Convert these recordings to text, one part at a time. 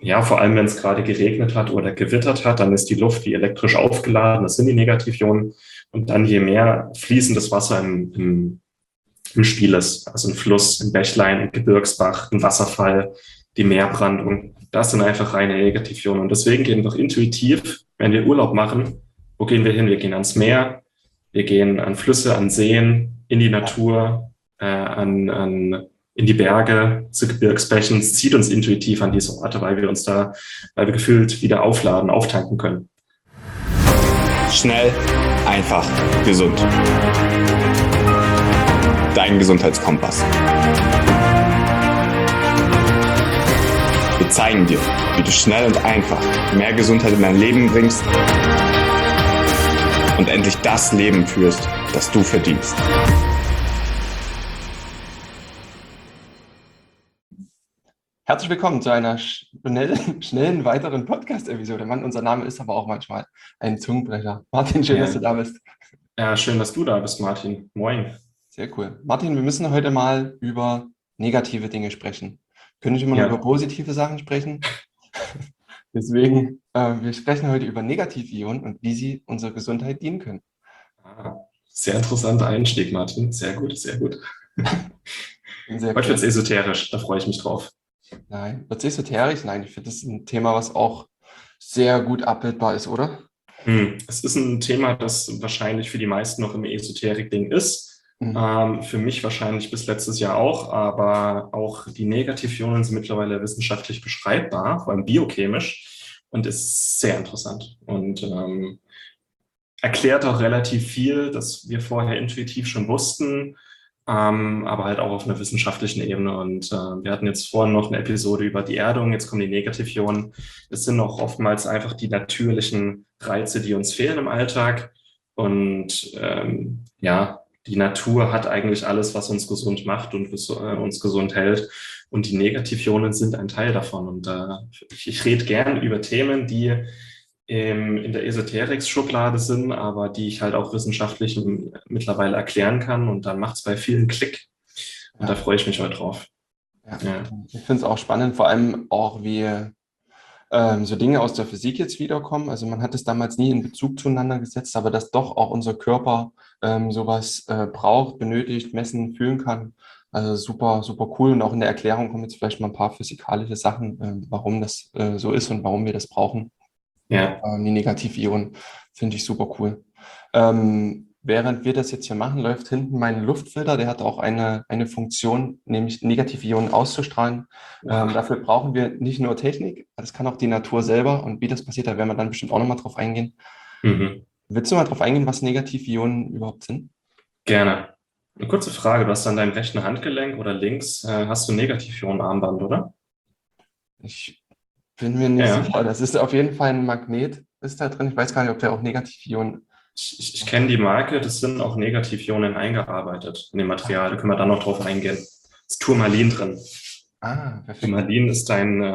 Ja, vor allem, wenn es gerade geregnet hat oder gewittert hat, dann ist die Luft wie elektrisch aufgeladen. Das sind die Negativionen. Und dann je mehr fließendes Wasser im Spiel ist, also ein Fluss, ein Bächlein, ein Gebirgsbach, ein Wasserfall, die Meerbrandung, das sind einfach reine Negativionen. Und deswegen gehen wir doch intuitiv, wenn wir Urlaub machen, wo gehen wir hin? Wir gehen ans Meer, wir gehen an Flüsse, an Seen, in die Natur, in die Berge, zu Gebirgsbächen. Es zieht uns intuitiv an diese Orte, weil wir gefühlt wieder aufladen, auftanken können. Schnell, einfach, gesund. Dein Gesundheitskompass. Wir zeigen dir, wie du schnell und einfach mehr Gesundheit in dein Leben bringst und endlich das Leben führst, das du verdienst. Herzlich willkommen zu einer schnellen weiteren Podcast-Episode. Mann, unser Name ist aber auch manchmal ein Zungenbrecher. Martin, schön, dass du da bist. Ja, schön, dass du da bist, Martin. Moin. Sehr cool. Martin, wir müssen heute mal über negative Dinge sprechen. Wir können nicht immer nur über positive Sachen sprechen. Deswegen, wir sprechen heute über Negativionen und wie sie unserer Gesundheit dienen können. Sehr interessanter Einstieg, Martin. Sehr gut, sehr gut. Heute wird es esoterisch, da freue ich mich drauf. Nein, wird es esoterisch? Nein, ich finde, das ist ein Thema, was auch sehr gut abbildbar ist, oder? Es ist ein Thema, das wahrscheinlich für die meisten noch im Esoterik-Ding ist. Für mich wahrscheinlich bis letztes Jahr auch, aber auch die Negativionen sind mittlerweile wissenschaftlich beschreibbar, vor allem biochemisch, und ist sehr interessant und erklärt auch relativ viel, das wir vorher intuitiv schon wussten, aber halt auch auf einer wissenschaftlichen Ebene. Und wir hatten jetzt vorhin noch eine Episode über die Erdung, jetzt kommen die Negativionen. Es sind auch oftmals einfach die natürlichen Reize, die uns fehlen im Alltag. Und die Natur hat eigentlich alles, was uns gesund macht und uns gesund hält. Und die Negativionen sind ein Teil davon. Und ich rede gern über Themen, die in der Esoterik-Schublade sind, aber die ich halt auch wissenschaftlich mittlerweile erklären kann. Und dann macht es bei vielen Klick. Und da freue ich mich heute drauf. Ja. Ich finde es auch spannend, vor allem auch, wie so Dinge aus der Physik jetzt wiederkommen. Also man hat es damals nie in Bezug zueinander gesetzt, aber dass doch auch unser Körper sowas braucht, benötigt, messen, fühlen kann. Also super, super cool. Und auch in der Erklärung kommen jetzt vielleicht mal ein paar physikalische Sachen, warum das so ist und warum wir das brauchen. Ja. Die Negativionen finde ich super cool. Während wir das jetzt hier machen, läuft hinten mein Luftfilter. Der hat auch eine Funktion, nämlich Negativionen auszustrahlen. Dafür brauchen wir nicht nur Technik, das kann auch die Natur selber. Und wie das passiert, da werden wir dann bestimmt auch nochmal drauf eingehen. Willst du mal drauf eingehen, was Negativionen überhaupt sind? Gerne. Eine kurze Frage. Du hast an deinem rechten Handgelenk oder links hast du ein Negativionenarmband, oder? Ich bin mir nicht sicher. Das ist auf jeden Fall ein Magnet, ist da drin. Ich weiß gar nicht, ob der auch Negativionen. Ich kenne die Marke, das sind auch Negativionen eingearbeitet in dem Material. Da können wir dann noch drauf eingehen. Ist Turmalin drin. Perfekt. Turmalin ist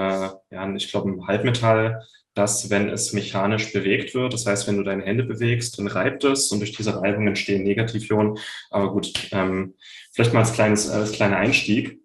ich glaube, ein Halbmetall, das, wenn es mechanisch bewegt wird, das heißt, wenn du deine Hände bewegst, dann reibt es und durch diese Reibung entstehen Negativionen. Aber gut, vielleicht mal als kleiner Einstieg.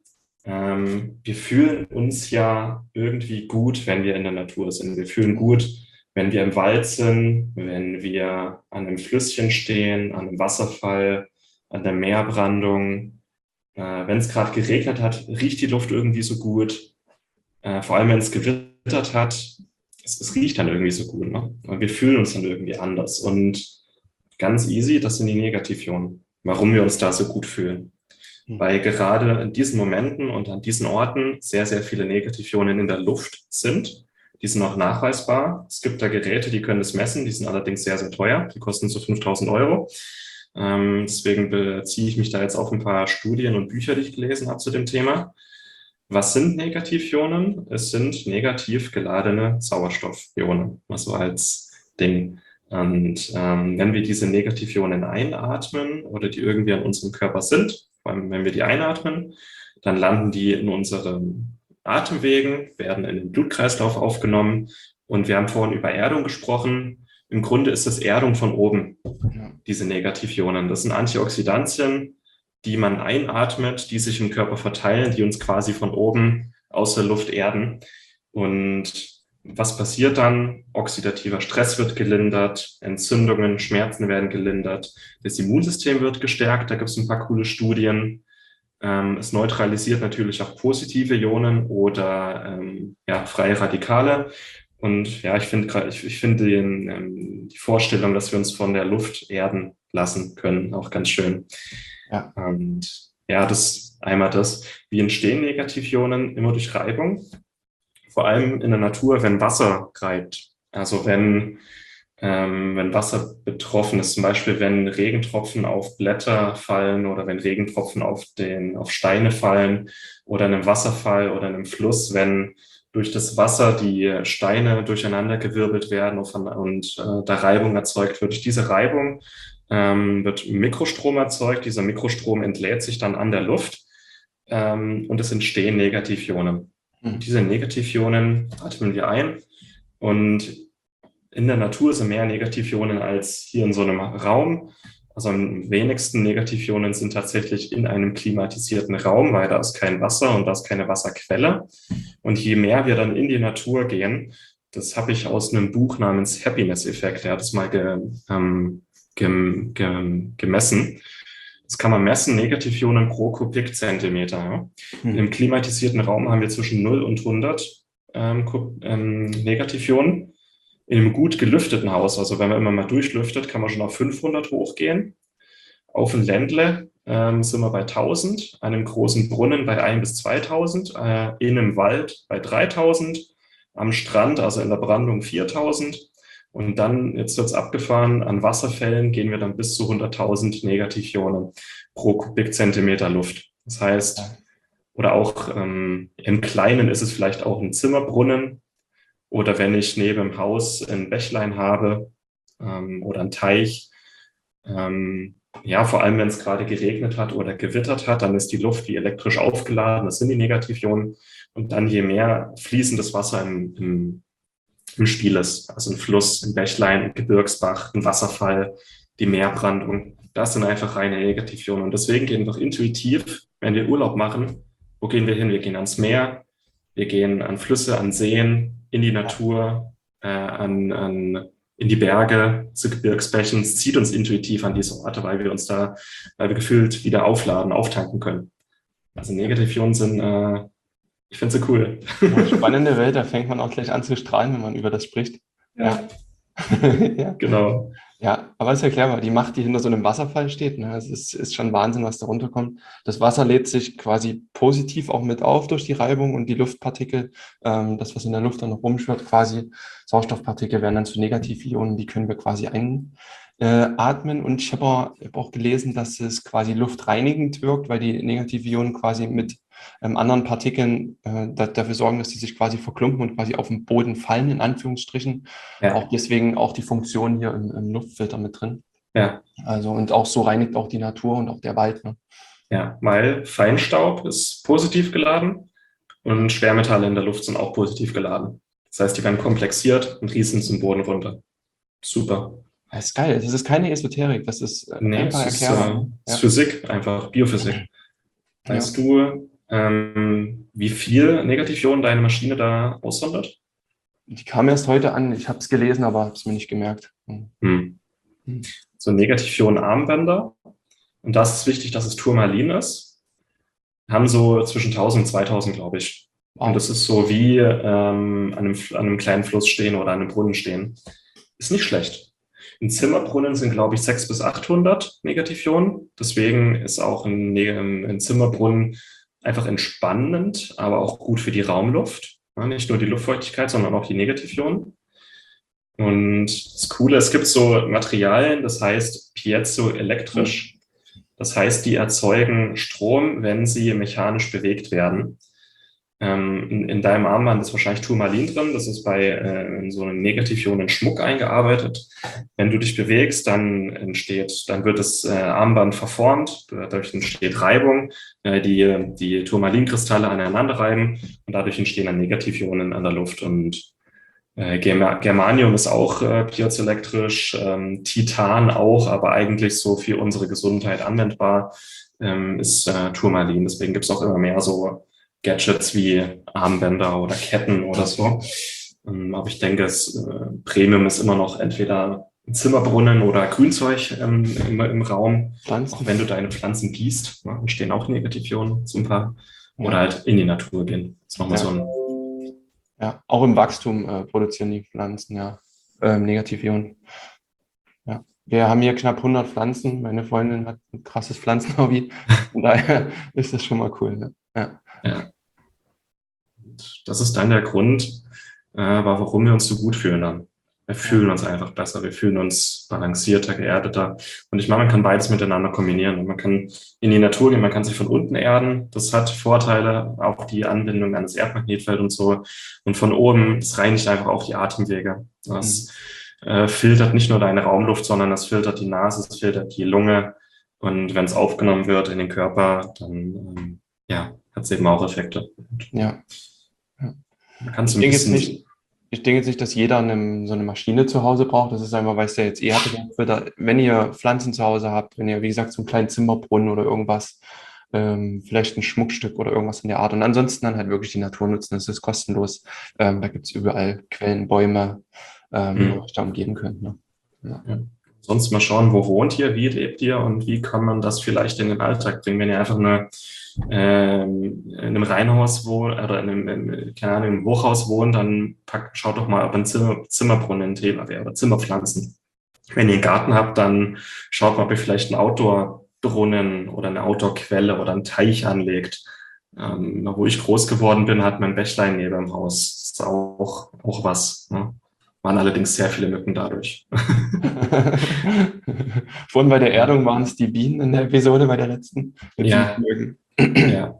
Wir fühlen uns ja irgendwie gut, wenn wir in der Natur sind. Wir fühlen gut, wenn wir im Wald sind, wenn wir an einem Flüsschen stehen, an einem Wasserfall, an der Meerbrandung. Wenn es gerade geregnet hat, riecht die Luft irgendwie so gut. Vor allem, wenn es gewittert hat, es riecht dann irgendwie so gut. Ne? Wir fühlen uns dann irgendwie anders. Und ganz easy, das sind die Negativionen. Warum wir uns da so gut fühlen. Weil gerade in diesen Momenten und an diesen Orten sehr, sehr viele Negativionen in der Luft sind. Die sind auch nachweisbar. Es gibt da Geräte, die können das messen. Die sind allerdings sehr, sehr teuer. Die kosten so 5.000 Euro. Deswegen beziehe ich mich da jetzt auf ein paar Studien und Bücher, die ich gelesen habe zu dem Thema. Was sind Negativionen? Es sind negativ geladene Sauerstoffionen. Das war als Ding. Und wenn wir diese Negativionen einatmen oder die irgendwie an unserem Körper sind, vor allem wenn wir die einatmen, dann landen die in unseren Atemwegen, werden in den Blutkreislauf aufgenommen. Und wir haben vorhin über Erdung gesprochen. Im Grunde ist es Erdung von oben, diese Negativionen. Das sind Antioxidantien, die man einatmet, die sich im Körper verteilen, die uns quasi von oben aus der Luft erden. Und was passiert dann? Oxidativer Stress wird gelindert, Entzündungen, Schmerzen werden gelindert, das Immunsystem wird gestärkt, da gibt es ein paar coole Studien. Es neutralisiert natürlich auch positive Ionen oder freie Radikale. Und ja, ich finde die Vorstellung, dass wir uns von der Luft erden lassen können, auch ganz schön. Ja. Und ja, wie entstehen Negativionen? Immer durch Reibung. Vor allem in der Natur, wenn Wasser reibt. Also wenn Wasser betroffen ist, zum Beispiel wenn Regentropfen auf Blätter fallen oder wenn Regentropfen auf Steine fallen oder in einem Wasserfall oder in einem Fluss, wenn durch das Wasser die Steine durcheinandergewirbelt werden und da Reibung erzeugt wird. Durch diese Reibung wird Mikrostrom erzeugt. Dieser Mikrostrom entlädt sich dann an der Luft und es entstehen Negativionen. Diese Negativionen atmen wir ein und in der Natur sind mehr Negativionen als hier in so einem Raum. Also am wenigsten Negativionen sind tatsächlich in einem klimatisierten Raum, weil da ist kein Wasser und da ist keine Wasserquelle. Und je mehr wir dann in die Natur gehen, das habe ich aus einem Buch namens Happiness-Effekt, der hat es mal gemessen. Das kann man messen, Negativionen pro Kubikzentimeter. Ja. Im klimatisierten Raum haben wir zwischen 0 und 100 Negativionen. In einem gut gelüfteten Haus, also wenn man immer mal durchlüftet, kann man schon auf 500 hochgehen. Auf dem Ländle sind wir bei 1000, an einem großen Brunnen bei 1.000 bis 2.000, in einem Wald bei 3.000, am Strand, also in der Brandung 4.000. Und dann, jetzt wird es abgefahren, an Wasserfällen gehen wir dann bis zu 100.000 Negativionen pro Kubikzentimeter Luft. Das heißt, oder auch im Kleinen ist es vielleicht auch ein Zimmerbrunnen, oder wenn ich neben dem Haus ein Bächlein habe oder einen Teich. Vor allem, wenn es gerade geregnet hat oder gewittert hat, dann ist die Luft wie elektrisch aufgeladen. Das sind die Negativionen. Und dann je mehr fließendes Wasser im Spiel ist, also ein Fluss, ein Bächlein, ein Gebirgsbach, ein Wasserfall, die Meerbrandung, das sind einfach reine Negativionen. Und deswegen gehen wir doch intuitiv, wenn wir Urlaub machen, wo gehen wir hin? Wir gehen ans Meer, wir gehen an Flüsse, an Seen, in die Natur, in die Berge, zu Gebirgsbächen. Es zieht uns intuitiv an diese Orte, weil wir gefühlt wieder aufladen, auftanken können. Also Negativionen sind, ich finde sie cool. Ja, spannende Welt, da fängt man auch gleich an zu strahlen, wenn man über das spricht. Ja. Ja. Genau. Ja, aber ist ja klar, die Macht, die hinter so einem Wasserfall steht. Ne? Es ist schon Wahnsinn, was da runterkommt. Das Wasser lädt sich quasi positiv auch mit auf durch die Reibung und die Luftpartikel, das, was in der Luft dann noch rumschwirrt, quasi Sauerstoffpartikel werden dann zu Negativionen, die können wir quasi einatmen. Und ich habe auch gelesen, dass es quasi luftreinigend wirkt, weil die Negativionen quasi mit anderen Partikeln dafür sorgen, dass die sich quasi verklumpen und quasi auf den Boden fallen, in Anführungsstrichen. Ja. Auch deswegen auch die Funktion hier im Luftfilter mit drin. Ja. Also und auch so reinigt auch die Natur und auch der Wald. Ne? Ja, weil Feinstaub ist positiv geladen und Schwermetalle in der Luft sind auch positiv geladen. Das heißt, die werden komplexiert und rieseln zum Boden runter. Super. Das ist geil. Das ist keine Esoterik, das ist einfach erklärbar. Das ist Physik, einfach Biophysik. Weißt du, wie viel Negativionen deine Maschine da aussondert? Die kam erst heute an. Ich habe es gelesen, aber habe es mir nicht gemerkt. So Negativionen-Armbänder. Und da ist es wichtig, dass es Turmalin ist. Haben so zwischen 1.000 und 2.000, glaube ich. Wow. Und das ist so wie an einem kleinen Fluss stehen oder an einem Brunnen stehen. Ist nicht schlecht. In Zimmerbrunnen sind, glaube ich, 600 bis 800 Negativionen. Deswegen ist auch ein Zimmerbrunnen einfach entspannend, aber auch gut für die Raumluft. Ja, nicht nur die Luftfeuchtigkeit, sondern auch die Negativionen. Und das Coole, es gibt so Materialien, das heißt piezoelektrisch. Das heißt, die erzeugen Strom, wenn sie mechanisch bewegt werden. In deinem Armband ist wahrscheinlich Turmalin drin. Das ist bei so einem Negativionen Schmuck eingearbeitet. Wenn du dich bewegst, dann wird das Armband verformt. Dadurch entsteht Reibung, die Turmalinkristalle aneinander reiben und dadurch entstehen dann Negativionen an der Luft. Und Germanium ist auch piezoelektrisch, Titan auch, aber eigentlich so für unsere Gesundheit anwendbar ist Turmalin. Deswegen gibt es auch immer mehr so Gadgets wie Armbänder oder Ketten oder so. Aber ich denke, Premium ist immer noch entweder ein Zimmerbrunnen oder Grünzeug im Raum. Pflanzen. Auch wenn du deine Pflanzen gießt, ne, entstehen auch Negativionen, so ein paar. Ja. Oder halt in die Natur gehen. Das ist nochmal Ja. so ein. Ja, auch im Wachstum produzieren die Pflanzen ja Negativionen. Ja. Wir haben hier knapp 100 Pflanzen. Meine Freundin hat ein krasses Pflanzenhobby. Von daher ist das schon mal cool. Ne? Ja. Ja. Und das ist dann der Grund, warum wir uns so gut fühlen dann. Wir fühlen uns einfach besser, wir fühlen uns balancierter, geerdeter. Und ich meine, man kann beides miteinander kombinieren. Und man kann in die Natur gehen, man kann sich von unten erden. Das hat Vorteile, auch die Anbindung an das Erdmagnetfeld und so. Und von oben, das reinigt einfach auch die Atemwege. Das filtert nicht nur deine Raumluft, sondern das filtert die Nase, es filtert die Lunge. Und wenn es aufgenommen wird in den Körper, dann hat es eben auch Effekte. Ja. Man kann so ein bisschen. Ich denke jetzt nicht, dass jeder so eine Maschine zu Hause braucht. Das ist einfach, weil es ja jetzt hat. Wenn ihr Pflanzen zu Hause habt, wenn ihr, wie gesagt, so einen kleinen Zimmerbrunnen oder irgendwas, vielleicht ein Schmuckstück oder irgendwas in der Art. Und ansonsten dann halt wirklich die Natur nutzen. Das ist kostenlos. Da gibt es überall Quellen, Bäume, wo ihr euch da umgeben könnt. Ne? Ja. Ja. Sonst mal schauen, wo wohnt ihr, wie lebt ihr und wie kann man das vielleicht in den Alltag bringen, wenn ihr einfach in einem Reihenhaus wohnt oder keine Ahnung, im Hochhaus wohnt, dann schaut doch mal, ob ein Zimmerbrunnen ein Thema wäre oder Zimmerpflanzen. Wenn ihr einen Garten habt, dann schaut mal, ob ihr vielleicht einen Outdoor-Brunnen oder eine Outdoor-Quelle oder einen Teich anlegt. Wo ich groß geworden bin, hat mein Bächlein neben dem Haus. Das ist auch was. Ne? Waren allerdings sehr viele Mücken dadurch. Vorhin bei der Erdung waren es die Bienen in der Episode, bei der letzten. Ja. Ja.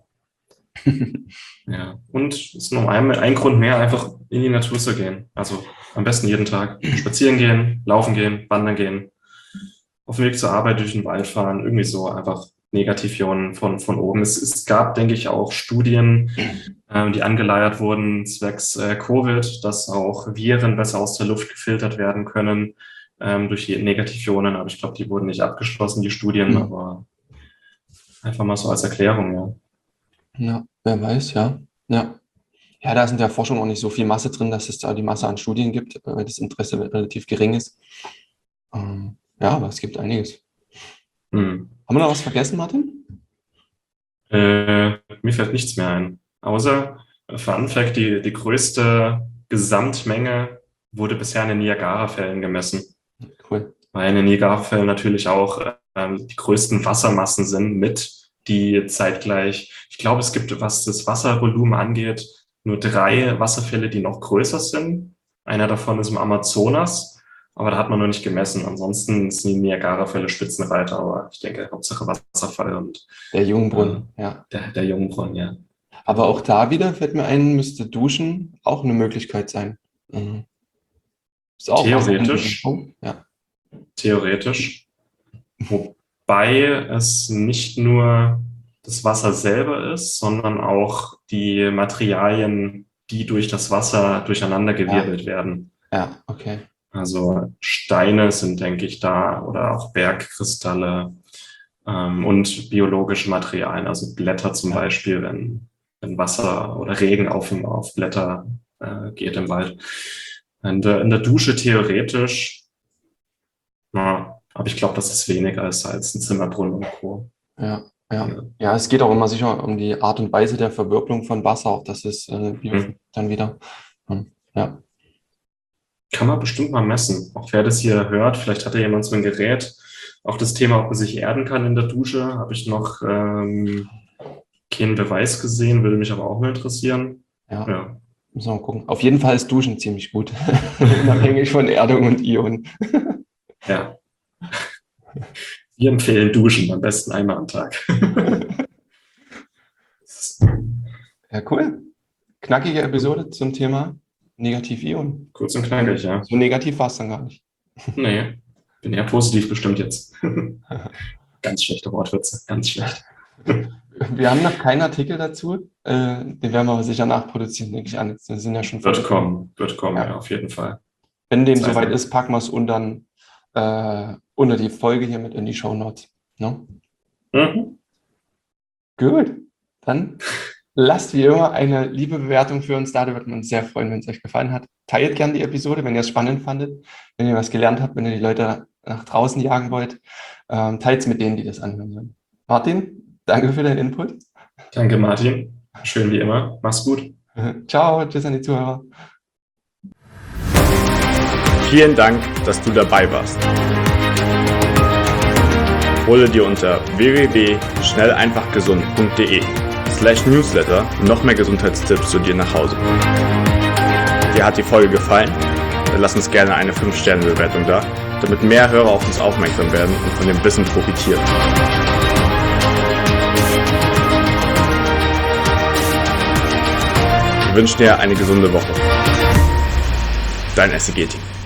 Ja. Und es ist noch ein Grund mehr, einfach in die Natur zu gehen. Also am besten jeden Tag spazieren gehen, laufen gehen, wandern gehen, auf dem Weg zur Arbeit durch den Wald fahren, irgendwie so einfach Negativionen von oben. Es gab, denke ich, auch Studien, die angeleiert wurden zwecks Covid, dass auch Viren besser aus der Luft gefiltert werden können durch die Negativionen. Aber ich glaube, die wurden nicht abgeschlossen, die Studien, aber einfach mal so als Erklärung, ja. Ja, wer weiß, ja. Ja. Ja, da ist in der Forschung auch nicht so viel Masse drin, dass es da die Masse an Studien gibt, weil das Interesse relativ gering ist. Ja, aber es gibt einiges. Haben wir noch was vergessen, Martin? Mir fällt nichts mehr ein. Außer, Fun Fact, die größte Gesamtmenge wurde bisher in den Niagara-Fällen gemessen. Cool. Weil in den Niagara-Fällen natürlich auch die größten Wassermassen sind, die zeitgleich, ich glaube, es gibt, was das Wasservolumen angeht, nur 3 Wasserfälle, die noch größer sind. Einer davon ist im Amazonas, aber da hat man noch nicht gemessen. Ansonsten sind die Niagara-Fälle Spitzenreiter, aber ich denke, Hauptsache Wasserfall und der Jungbrunnen, ja. Der Jungbrunnen, ja. Aber auch da wieder fällt mir ein, müsste Duschen auch eine Möglichkeit sein. Ist auch theoretisch. Ja. Theoretisch. Wobei es nicht nur das Wasser selber ist, sondern auch die Materialien, die durch das Wasser durcheinandergewirbelt werden. Ja, okay. Also Steine sind, denke ich, da oder auch Bergkristalle und biologische Materialien, also Blätter zum Beispiel, wenn Wasser oder Regen auf Blätter geht im Wald. In der Dusche theoretisch, aber ich glaube, das ist weniger als ein Zimmerbrunnen und Co. Ja, es geht auch immer sicher um die Art und Weise der Verwirbelung von Wasser, auch das ist dann wieder. Ja. Kann man bestimmt mal messen. Auch wer das hier hört, vielleicht hat ja jemand so ein Gerät. Auch das Thema, ob man sich erden kann in der Dusche, habe ich noch keinen Beweis gesehen, würde mich aber auch mal interessieren. Ja. Müssen wir mal gucken. Auf jeden Fall ist Duschen ziemlich gut, unabhängig von Erdung und Ionen. Ja. Wir empfehlen Duschen, am besten einmal am Tag. Ja, cool. Knackige Episode zum Thema Negativ-Ionen. Kurz und knackig, ja. So negativ war es dann gar nicht. Nee, bin eher positiv bestimmt jetzt. Ganz schlechte Wortwitze, ganz schlecht. Wir haben noch keinen Artikel dazu. Den werden wir aber sicher nachproduzieren, denke ich an. Das sind ja schon Wird kommen, ja, auf jeden Fall. Wenn dem soweit ist, packen wir es unter die Folge hier mit in die Shownotes. No? Mhm. Gut, dann Lasst wie immer eine liebe Bewertung für uns da. Da würden wir uns sehr freuen, wenn es euch gefallen hat. Teilt gerne die Episode, wenn ihr es spannend fandet, wenn ihr was gelernt habt, wenn ihr die Leute nach draußen jagen wollt. Teilt es mit denen, die das anhören sollen. Martin, danke für deinen Input. Danke, Martin. Schön wie immer. Mach's gut. Ciao, tschüss an die Zuhörer. Vielen Dank, dass du dabei warst. Hole dir unter www.schnelleinfachgesund.de/Newsletter noch mehr Gesundheitstipps zu dir nach Hause. Dir hat die Folge gefallen? Dann lass uns gerne eine 5-Sterne-Bewertung da, damit mehr Hörer auf uns aufmerksam werden und von dem Wissen profitieren. Wir wünschen dir eine gesunde Woche. Dein SEG-Team.